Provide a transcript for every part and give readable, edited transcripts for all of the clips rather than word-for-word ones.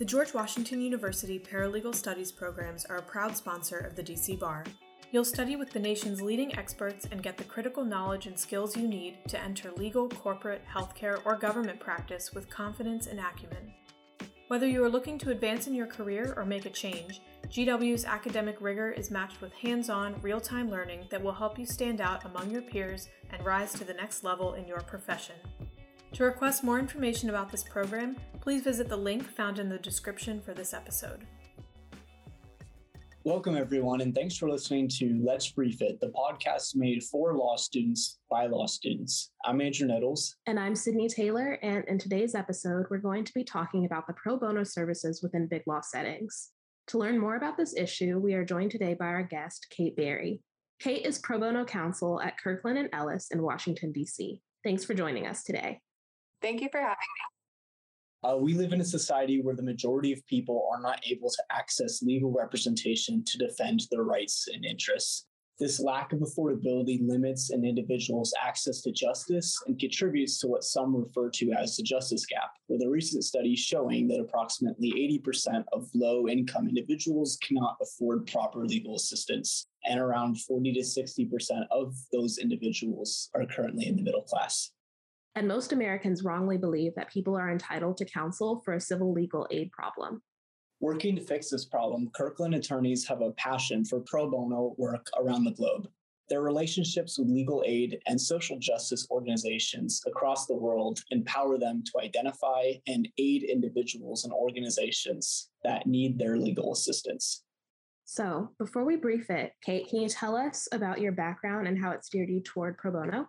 The George Washington University Paralegal Studies programs are a proud sponsor of the DC Bar. You'll study with the nation's leading experts and get the critical knowledge and skills you need to enter legal, corporate, healthcare, or government practice with confidence and acumen. Whether you are looking to advance in your career or make a change, GW's academic rigor is matched with hands-on, real-time learning that will help you stand out among your peers and rise to the next level in your profession. To request more information about this program, please visit the link found in the description for this episode. Welcome, everyone, and thanks for listening to Let's Brief It, the podcast made for law students by law students. I'm Andrew Nettles. And I'm Sydney Taylor, and in today's episode, we're going to be talking about the pro bono services within big law settings. To learn more about this issue, we are joined today by our guest, Kate Berry. Kate is pro bono counsel at Kirkland & Ellis in Washington, D.C. Thanks for joining us today. Thank you for having me. We live in a society where the majority of people are not able to access legal representation to defend their rights and interests. This lack of affordability limits an individual's access to justice and contributes to what some refer to as the justice gap, with a recent study showing that approximately 80% of low-income individuals cannot afford proper legal assistance, and around 40 to 60% of those individuals are currently in the middle class. And most Americans wrongly believe that people are entitled to counsel for a civil legal aid problem. Working to fix this problem, Kirkland attorneys have a passion for pro bono work around the globe. Their relationships with legal aid and social justice organizations across the world empower them to identify and aid individuals and organizations that need their legal assistance. So, before we brief it, Kate, can you tell us about your background and how it steered you toward pro bono?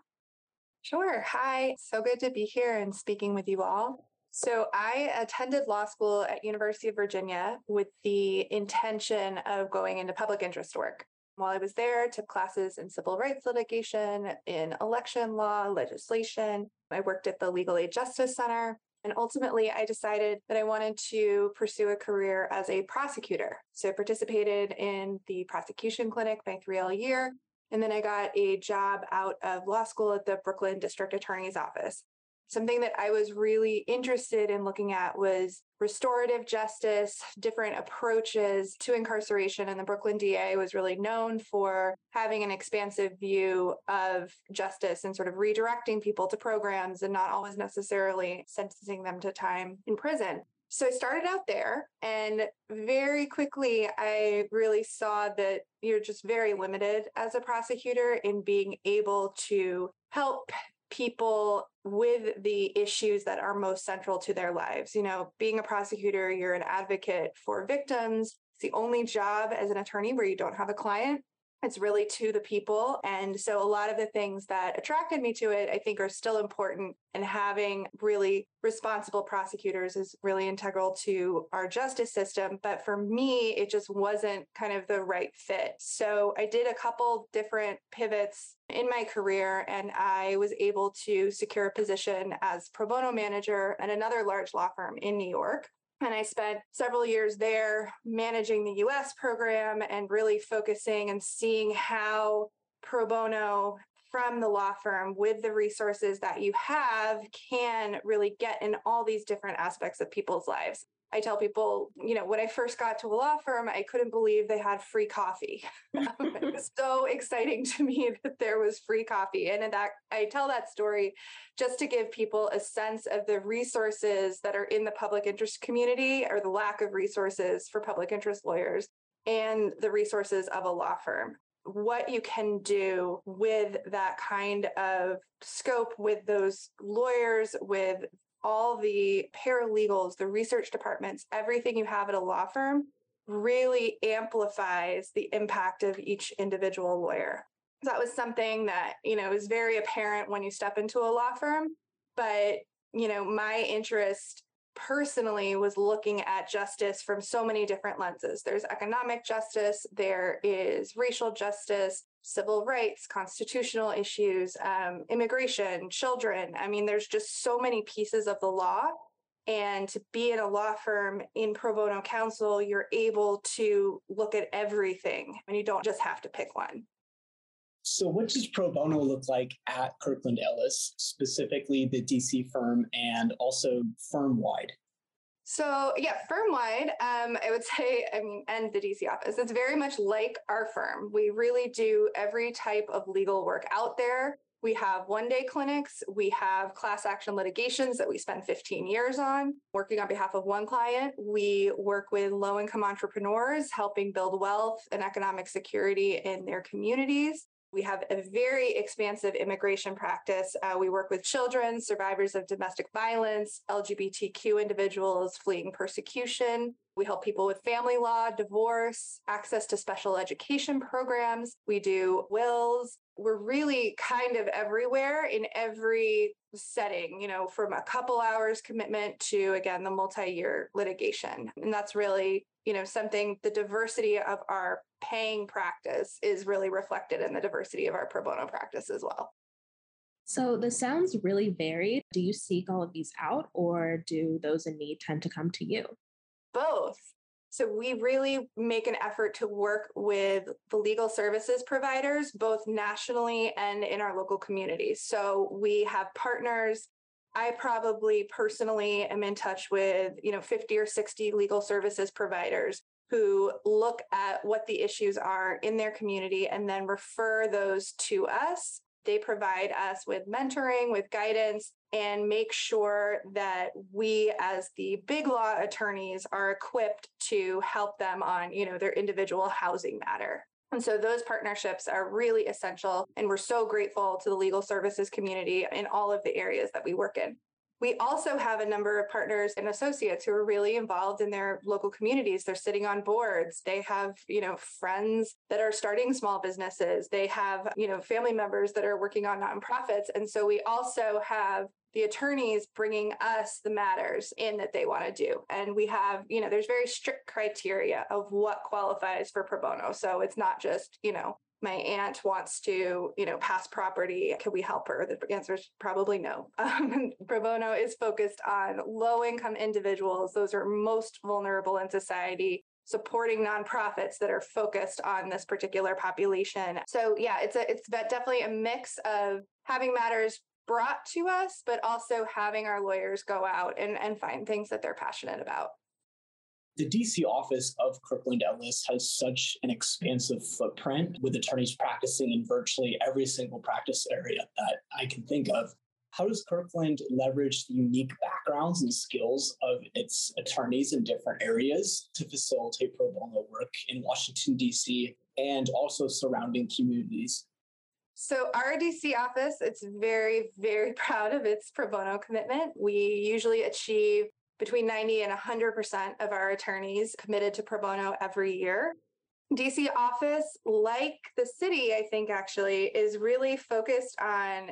Sure. Hi. So good to be here and speaking with you all. So I attended law school at University of Virginia with the intention of going into public interest work. While I was there, I took classes in civil rights litigation, in election law, legislation. I worked at the Legal Aid Justice Center. And ultimately, I decided that I wanted to pursue a career as a prosecutor. So I participated in the prosecution clinic my 3L year. And then I got a job out of law school at the Brooklyn District Attorney's Office. Something that I was really interested in looking at was restorative justice, different approaches to incarceration. And the Brooklyn DA was really known for having an expansive view of justice and sort of redirecting people to programs and not always necessarily sentencing them to time in prison. So I started out there, and very quickly, I really saw that you're just very limited as a prosecutor in being able to help people with the issues that are most central to their lives. You know, being a prosecutor, you're an advocate for victims. It's the only job as an attorney where you don't have a client. It's really to the people. And so a lot of the things that attracted me to it, I think, are still important. And having really responsible prosecutors is really integral to our justice system. But for me, it just wasn't kind of the right fit. So I did a couple different pivots in my career, and I was able to secure a position as pro bono manager at another large law firm in New York. And I spent several years there managing the US program and really focusing and seeing how pro bono from the law firm with the resources that you have can really get in all these different aspects of people's lives. I tell people, you know, when I first got to a law firm, I couldn't believe they had free coffee. It was so exciting to me that there was free coffee. And that I tell that story just to give people a sense of the resources that are in the public interest community, or the lack of resources for public interest lawyers, and the resources of a law firm. What you can do with that kind of scope, with those lawyers, with all the paralegals, the research departments, everything you have at a law firm really amplifies the impact of each individual lawyer. That was something that, you know, is very apparent when you step into a law firm. But, you know, my interest personally was looking at justice from so many different lenses. There's economic justice, there is racial justice, civil rights, constitutional issues, immigration, children. I mean, there's just so many pieces of the law. And to be in a law firm in pro bono counsel, you're able to look at everything, and you don't just have to pick one. So what does pro bono look like at Kirkland Ellis, specifically the DC firm and also firm-wide? So yeah, firm-wide, I would say, and the DC office, it's very much like our firm. We really do every type of legal work out there. We have one-day clinics. We have class action litigations that we spend 15 years on, working on behalf of one client. We work with low-income entrepreneurs, helping build wealth and economic security in their communities. We have a very expansive immigration practice. We work with children, survivors of domestic violence, LGBTQ individuals fleeing persecution. We help people with family law, divorce, access to special education programs. We do wills. We're really kind of everywhere in every setting, from a couple hours commitment to, again, the multi-year litigation. And that's really, something, the diversity of our paying practice is really reflected in the diversity of our pro bono practice as well. So this sounds really varied. Do you seek all of these out, or do those in need tend to come to you? Both. So we really make an effort to work with the legal services providers, both nationally and in our local communities. So we have partners. I probably personally am in touch with, 50 or 60 legal services providers who look at what the issues are in their community and then refer those to us. They provide us with mentoring, with guidance, and make sure that we as the big law attorneys are equipped to help them on, their individual housing matter. And so those partnerships are really essential. And we're so grateful to the legal services community in all of the areas that we work in. We also have a number of partners and associates who are really involved in their local communities. They're sitting on boards. They have, friends that are starting small businesses. They have, family members that are working on nonprofits. And so we also have the attorneys bringing us the matters in that they want to do. And we have, there's very strict criteria of what qualifies for pro bono. So it's not just, my aunt wants to, pass property. Can we help her? The answer is probably no. Pro bono is focused on low-income individuals. Those are most vulnerable in society, supporting nonprofits that are focused on this particular population. So yeah, it's definitely a mix of having matters brought to us, but also having our lawyers go out and find things that they're passionate about. The DC office of Kirkland Ellis has such an expansive footprint, with attorneys practicing in virtually every single practice area that I can think of. How does Kirkland leverage the unique backgrounds and skills of its attorneys in different areas to facilitate pro bono work in Washington, DC, and also surrounding communities? So our DC office, it's very, very proud of its pro bono commitment. We usually achieve between 90 and 100% of our attorneys committed to pro bono every year. DC office, like the city, I think actually, is really focused on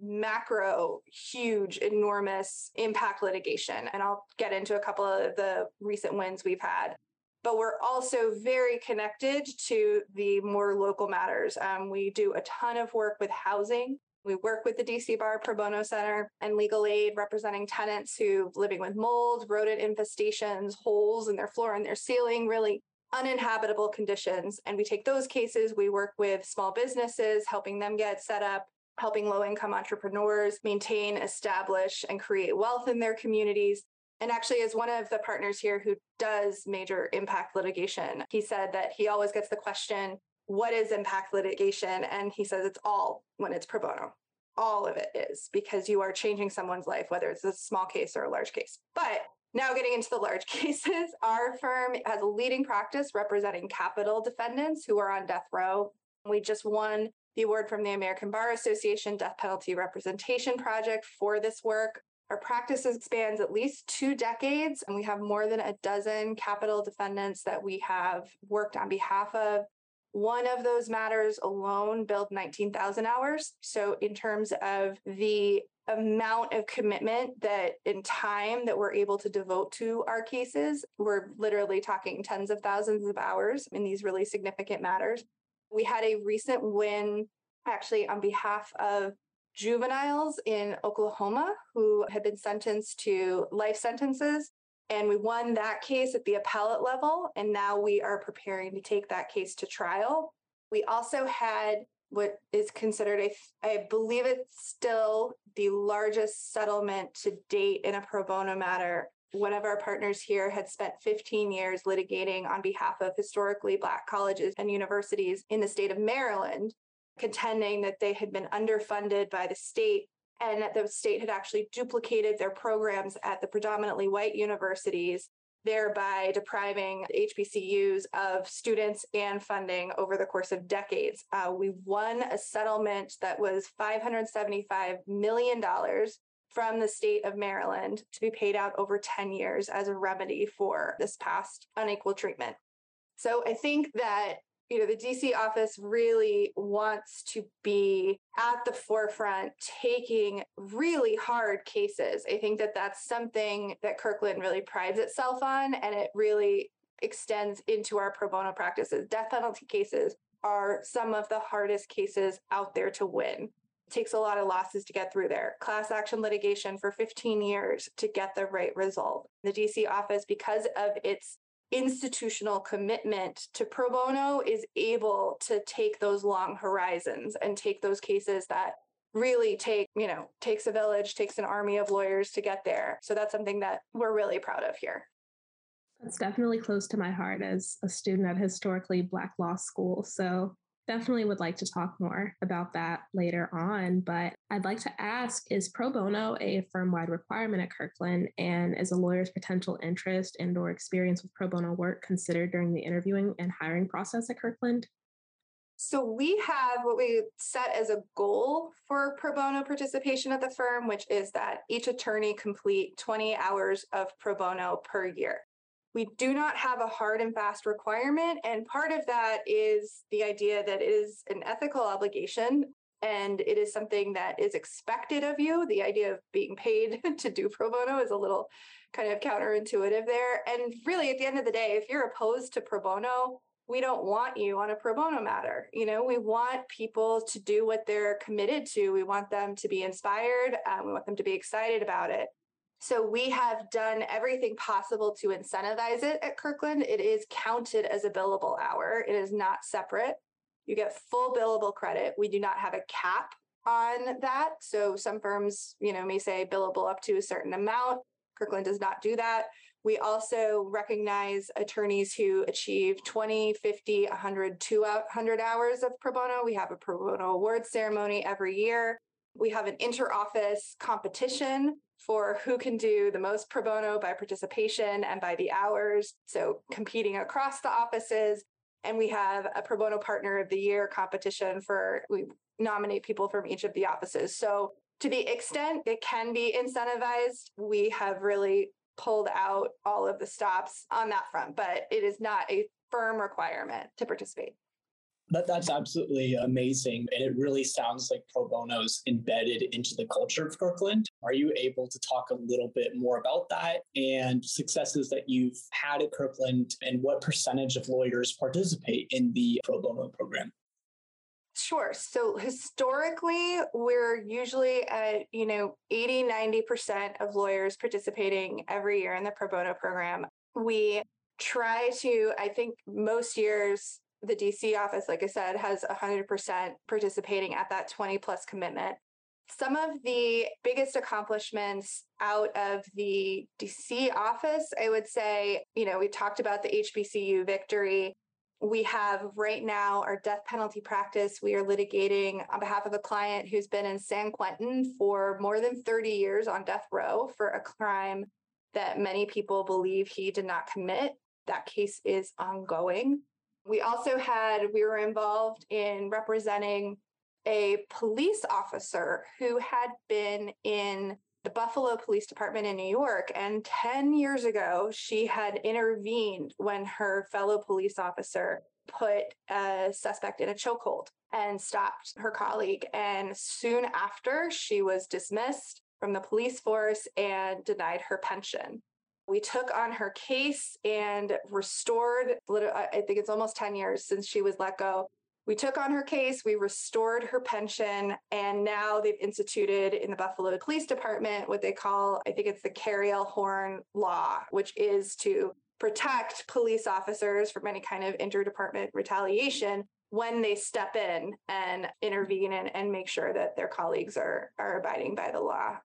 macro, huge, enormous impact litigation. And I'll get into a couple of the recent wins we've had. But we're also very connected to the more local matters. We do a ton of work with housing. We work with the DC Bar Pro Bono Center and legal aid representing tenants who living with mold, rodent infestations, holes in their floor and their ceiling, really uninhabitable conditions. And we take those cases. We work with small businesses, helping them get set up, helping low-income entrepreneurs maintain, establish, and create wealth in their communities. And actually, as one of the partners here who does major impact litigation, he said that he always gets the question, what is impact litigation? And he says it's all when it's pro bono. All of it is, because you are changing someone's life, whether it's a small case or a large case. But now getting into the large cases, our firm has a leading practice representing capital defendants who are on death row. We just won the award from the American Bar Association Death Penalty Representation Project for this work. Our practice spans at least 2 decades, and we have more than a dozen capital defendants that we have worked on behalf of. One of those matters alone billed 19,000 hours. So in terms of the amount of commitment that in time that we're able to devote to our cases, we're literally talking tens of thousands of hours in these really significant matters. We had a recent win actually on behalf of juveniles in Oklahoma who had been sentenced to life sentences. And we won that case at the appellate level. And now we are preparing to take that case to trial. We also had what is considered I believe it's still the largest settlement to date in a pro bono matter one of our partners here had spent 15 years litigating on behalf of historically Black colleges and universities in the state of Maryland, contending that they had been underfunded by the state and that the state had actually duplicated their programs at the predominantly white universities, thereby depriving HBCUs of students and funding over the course of decades. We won a settlement that was $575 million from the state of Maryland to be paid out over 10 years as a remedy for this past unequal treatment. So I think that the DC office really wants to be at the forefront, taking really hard cases. I think that that's something that Kirkland really prides itself on, and it really extends into our pro bono practices. Death penalty cases are some of the hardest cases out there to win. It takes a lot of losses to get through there. Class action litigation for 15 years to get the right result. The DC office, because of its institutional commitment to pro bono, is able to take those long horizons and take those cases that really takes a village, takes an army of lawyers to get there. So that's something that we're really proud of here. That's definitely close to my heart as a student at historically Black law school. So definitely would like to talk more about that later on, but I'd like to ask, is pro bono a firm-wide requirement at Kirkland, and is a lawyer's potential interest and/or experience with pro bono work considered during the interviewing and hiring process at Kirkland? So we have what we set as a goal for pro bono participation at the firm, which is that each attorney complete 20 hours of pro bono per year. We do not have a hard and fast requirement, and part of that is the idea that it is an ethical obligation and it is something that is expected of you. The idea of being paid to do pro bono is a little kind of counterintuitive there. And really, at the end of the day, if you're opposed to pro bono, we don't want you on a pro bono matter. We want people to do what they're committed to. We want them to be inspired. We want them to be excited about it. So we have done everything possible to incentivize it at Kirkland. It is counted as a billable hour. It is not separate. You get full billable credit. We do not have a cap on that. So some firms, may say billable up to a certain amount. Kirkland does not do that. We also recognize attorneys who achieve 20, 50, 100, 200 hours of pro bono. We have a pro bono awards ceremony every year. We have an inter-office competition for who can do the most pro bono by participation and by the hours. So competing across the offices. And we have a pro bono partner of the year competition we nominate people from each of the offices. So to the extent it can be incentivized, we have really pulled out all of the stops on that front, but it is not a firm requirement to participate. That's absolutely amazing. And it really sounds like pro bono's embedded into the culture of Kirkland. Are you able to talk a little bit more about that and successes that you've had at Kirkland, and what percentage of lawyers participate in the pro bono program? Sure. So historically, we're usually at, 80, 90% of lawyers participating every year in the pro bono program. We try to, I think most years, the DC office, like I said, has 100% participating at that 20 plus commitment. Some of the biggest accomplishments out of the DC office, I would say, we talked about the HBCU victory. We have right now our death penalty practice. We are litigating on behalf of a client who's been in San Quentin for more than 30 years on death row for a crime that many people believe he did not commit. That case is ongoing. We were involved in representing a police officer who had been in the Buffalo Police Department in New York. And 10 years ago, she had intervened when her fellow police officer put a suspect in a chokehold and stopped her colleague. And soon after, she was dismissed from the police force and denied her pension. We took on her case and restored, I think it's almost 10 years since she was let go. We took on her case, we restored her pension, and now they've instituted in the Buffalo Police Department what they call, I think it's the Cariel Horn Law, which is to protect police officers from any kind of interdepartment retaliation when they step in and intervene and make sure that their colleagues are abiding by the law.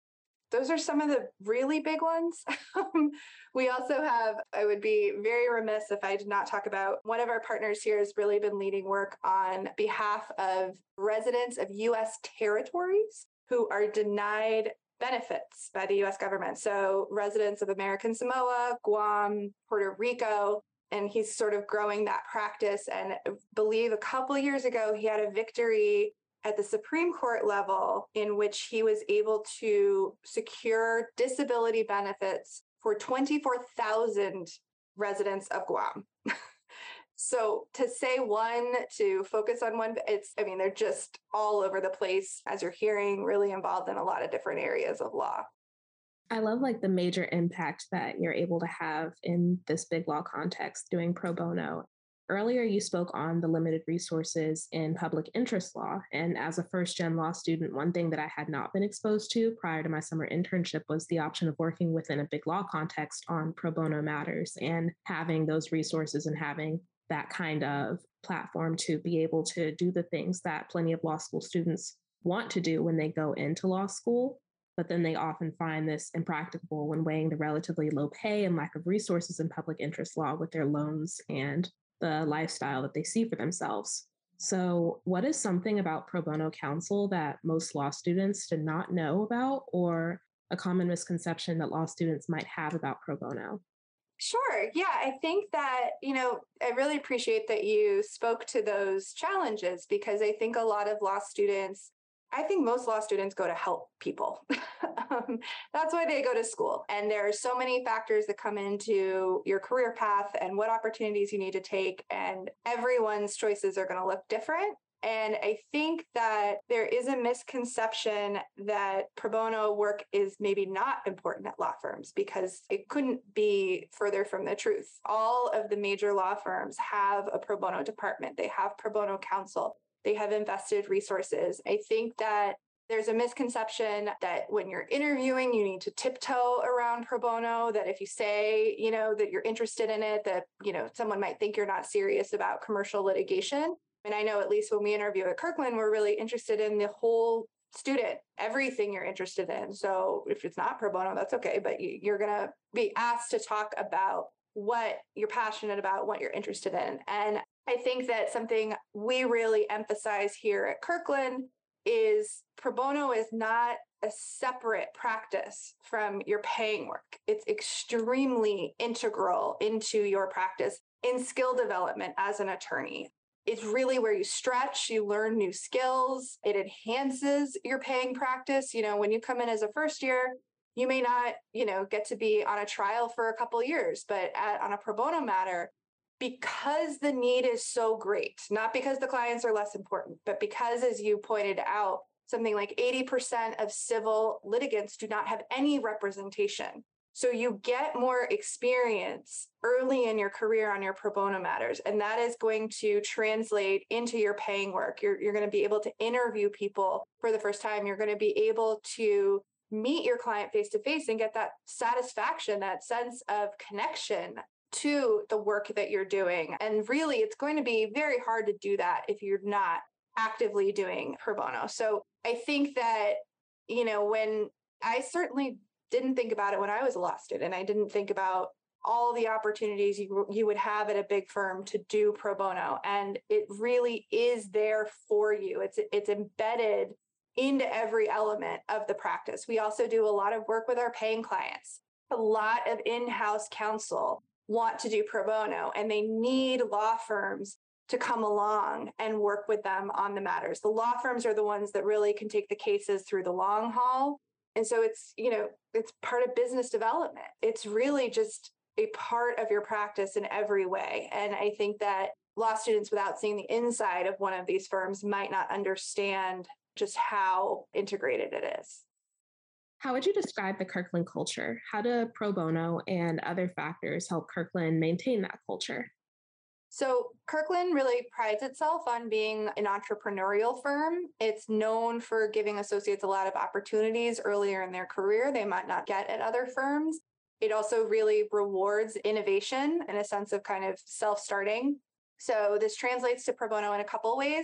those are some of the really big ones. We also have, I would be very remiss if I did not talk about one of our partners here has really been leading work on behalf of residents of U.S. territories who are denied benefits by the U.S. government. So residents of American Samoa, Guam, Puerto Rico, and he's sort of growing that practice. And I believe a couple of years ago, he had a victory at the Supreme Court level in which he was able to secure disability benefits for 24,000 residents of Guam. So to say one, to focus on one, they're just all over the place, as you're hearing, really involved in a lot of different areas of law. I love the major impact that you're able to have in this big law context doing pro bono. Earlier, you spoke on the limited resources in public interest law. And as a first-gen law student, one thing that I had not been exposed to prior to my summer internship was the option of working within a big law context on pro bono matters and having those resources and having that kind of platform to be able to do the things that plenty of law school students want to do when they go into law school. But then they often find this impracticable when weighing the relatively low pay and lack of resources in public interest law with their loans and the lifestyle that they see for themselves. So what is something about pro bono counsel that most law students did not know about, or a common misconception that law students might have about pro bono? Sure. Yeah, I think that, I really appreciate that you spoke to those challenges because I think most law students go to help people. That's why they go to school. And there are so many factors that come into your career path and what opportunities you need to take. And everyone's choices are going to look different. And I think that there is a misconception that pro bono work is maybe not important at law firms because it couldn't be further from the truth. All of the major law firms have a pro bono department. They have pro bono counsel. They have invested resources. I think that there's a misconception that when you're interviewing, you need to tiptoe around pro bono, that if you say, that you're interested in it, that, someone might think you're not serious about commercial litigation. And I know at least when we interview at Kirkland, we're really interested in the whole student, everything you're interested in. So if it's not pro bono, that's okay. But you're going to be asked to talk about what you're passionate about, what you're interested in. And I think that something we really emphasize here at Kirkland is pro bono is not a separate practice from your paying work. It's extremely integral into your practice in skill development as an attorney. It's really where you stretch, you learn new skills. It enhances your paying practice. When you come in as a first year, you may not, get to be on a trial for a couple of years, but on a pro bono matter, because the need is so great, not because the clients are less important, but because, as you pointed out, something like 80% of civil litigants do not have any representation. So you get more experience early in your career on your pro bono matters, and that is going to translate into your paying work. You're going to be able to interview people for the first time. You're going to be able to meet your client face to face and get that satisfaction, that sense of connection to the work that you're doing. And really, it's going to be very hard to do that if you're not actively doing pro bono. So I think that, when I certainly didn't think about it when I was a law student, I didn't think about all the opportunities you would have at a big firm to do pro bono. And it really is there for you. It's embedded into every element of the practice. We also do a lot of work with our paying clients. A lot of in-house counsel want to do pro bono, and they need law firms to come along and work with them on the matters. The law firms are the ones that really can take the cases through the long haul. And so it's part of business development. It's really just a part of your practice in every way. And I think that law students, without seeing the inside of one of these firms, might not understand just how integrated it is. How would you describe the Kirkland culture? How do pro bono and other factors help Kirkland maintain that culture? So Kirkland really prides itself on being an entrepreneurial firm. It's known for giving associates a lot of opportunities earlier in their career they might not get at other firms. It also really rewards innovation and a sense of kind of self-starting. So this translates to pro bono in a couple of ways.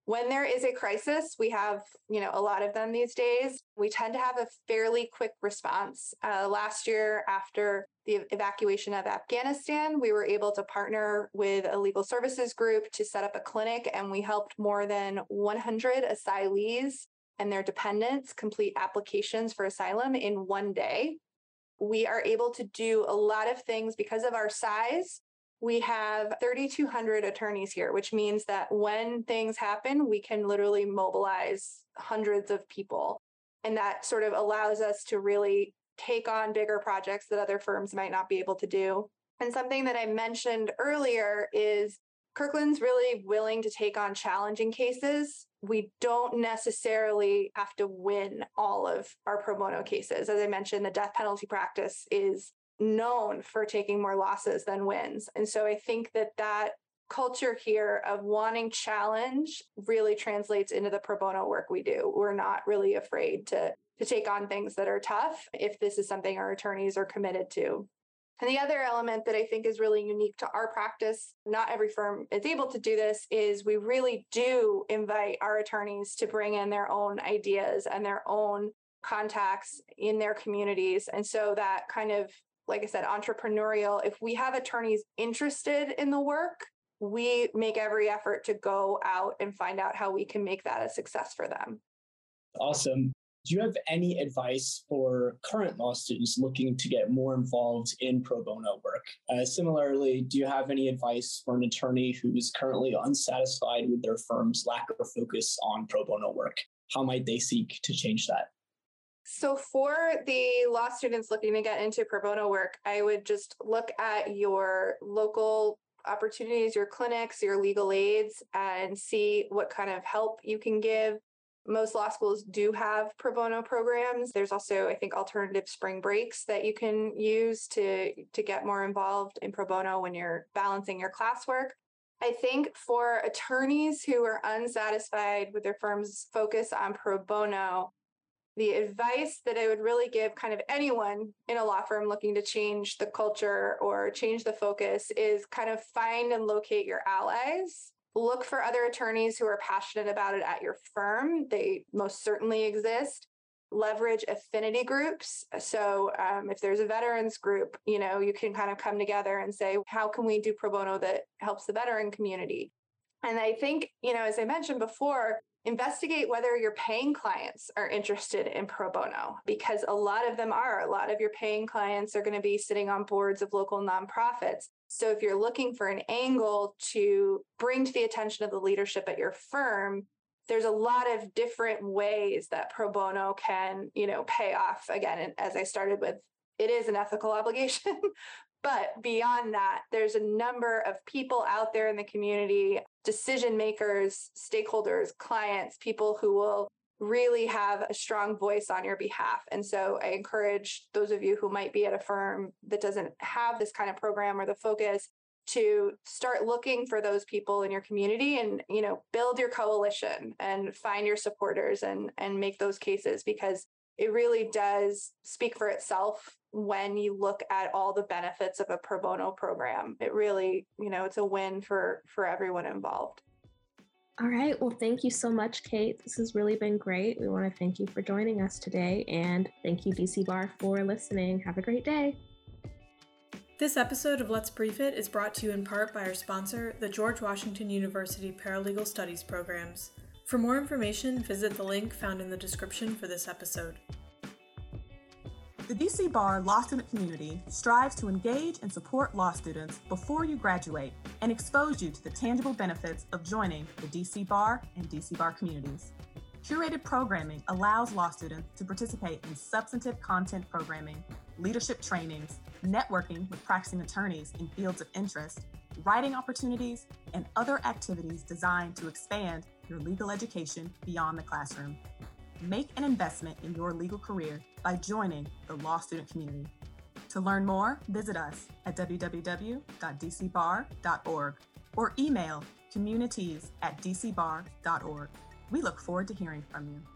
When there is a crisis, we have, a lot of them these days. We tend to have a fairly quick response. Last year, after the evacuation of Afghanistan, we were able to partner with a legal services group to set up a clinic, and we helped more than 100 asylees and their dependents complete applications for asylum in one day. We are able to do a lot of things because of our size. We have 3,200 attorneys here, which means that when things happen, we can literally mobilize hundreds of people. And that sort of allows us to really take on bigger projects that other firms might not be able to do. And something that I mentioned earlier is Kirkland's really willing to take on challenging cases. We don't necessarily have to win all of our pro bono cases. As I mentioned, the death penalty practice is known for taking more losses than wins. And so I think that culture here of wanting challenge really translates into the pro bono work we do. We're not really afraid to take on things that are tough if this is something our attorneys are committed to. And the other element that I think is really unique to our practice, not every firm is able to do this, is we really do invite our attorneys to bring in their own ideas and their own contacts in their communities. And so that kind of, like I said, entrepreneurial, if we have attorneys interested in the work, we make every effort to go out and find out how we can make that a success for them. Awesome. Do you have any advice for current law students looking to get more involved in pro bono work? Similarly, do you have any advice for an attorney who is currently unsatisfied with their firm's lack of focus on pro bono work? How might they seek to change that? So for the law students looking to get into pro bono work, I would just look at your local opportunities, your clinics, your legal aids, and see what kind of help you can give. Most law schools do have pro bono programs. There's also, I think, alternative spring breaks that you can use to get more involved in pro bono when you're balancing your classwork. I think for attorneys who are unsatisfied with their firm's focus on pro bono, the advice that I would really give kind of anyone in a law firm looking to change the culture or change the focus is kind of find and locate your allies. Look for other attorneys who are passionate about it at your firm. They most certainly exist. Leverage affinity groups. So if there's a veterans group, you can kind of come together and say, how can we do pro bono that helps the veteran community? And I think, as I mentioned before, investigate whether your paying clients are interested in pro bono, because a lot of them are. A lot of your paying clients are going to be sitting on boards of local nonprofits. So if you're looking for an angle to bring to the attention of the leadership at your firm, there's a lot of different ways that pro bono can, pay off. Again, as I started with, it is an ethical obligation. But beyond that, there's a number of people out there in the community, decision makers, stakeholders, clients, people who will really have a strong voice on your behalf. And so I encourage those of you who might be at a firm that doesn't have this kind of program or the focus to start looking for those people in your community and, build your coalition and find your supporters and make those cases, because it really does speak for itself when you look at all the benefits of a pro bono program. It really, it's a win for everyone involved. All right. Well, thank you so much, Kate. This has really been great. We want to thank you for joining us today, and thank you, DC Bar, for listening. Have a great day. This episode of Let's Brief It is brought to you in part by our sponsor, the George Washington University Paralegal Studies Programs. For more information, visit the link found in the description for this episode. The DC Bar law student community strives to engage and support law students before you graduate and expose you to the tangible benefits of joining the DC Bar and DC Bar communities. Curated programming allows law students to participate in substantive content programming, leadership trainings, networking with practicing attorneys in fields of interest, writing opportunities, and other activities designed to expand your legal education beyond the classroom. Make an investment in your legal career by joining the law student community. To learn more, visit us at www.dcbar.org or email communities@dcbar.org. We look forward to hearing from you.